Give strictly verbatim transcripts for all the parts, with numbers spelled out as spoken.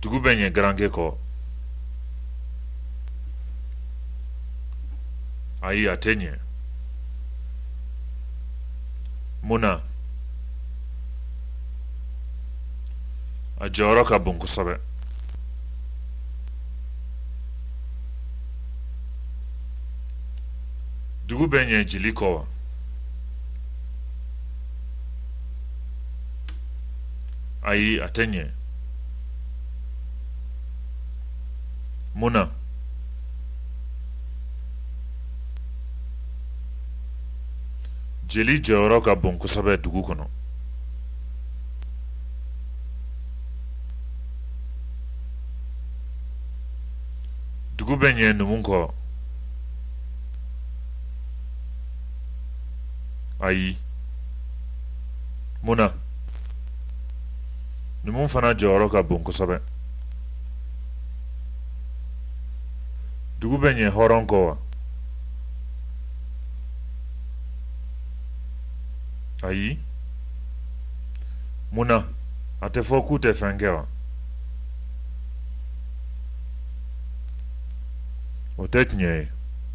dugu bɛ ɲɛ garankɛ kɔ ayi a tɛ ɲɛ mun na a jɔyɔrɔ ka bon kosɛbɛ dugu bɛ ɲɛ jeli kɔ wa ayi a tɛ ɲɛ mun na jeli jɔyɔrɔ ka bon kosɛbɛ dugu kɔnɔ dugu bɛ ɲɛ numu kɔ ayi mun na numu fana jɔyɔrɔ ka bon kosɛbɛ dugu bɛ ɲɛ hɔrɔn kɔ wa ayi mun na a tɛ fɔ k'u tɛ fɛn kɛ wa o tɛ tiɲɛ ye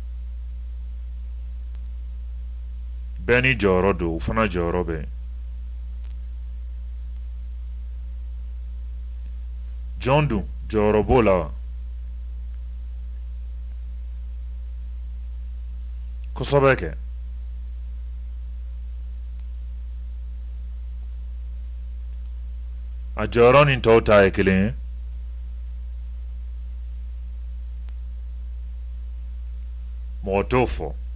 bɛɛ ni jɔyɔrɔ don u fana jɔyɔrɔ bɛ jɔn dun jɔyɔrɔ b'o la wa kosɛbɛ kɛ a jɔyɔrɔ ni tɔw ta ye kelen ye mɔgɔ t'o fɔ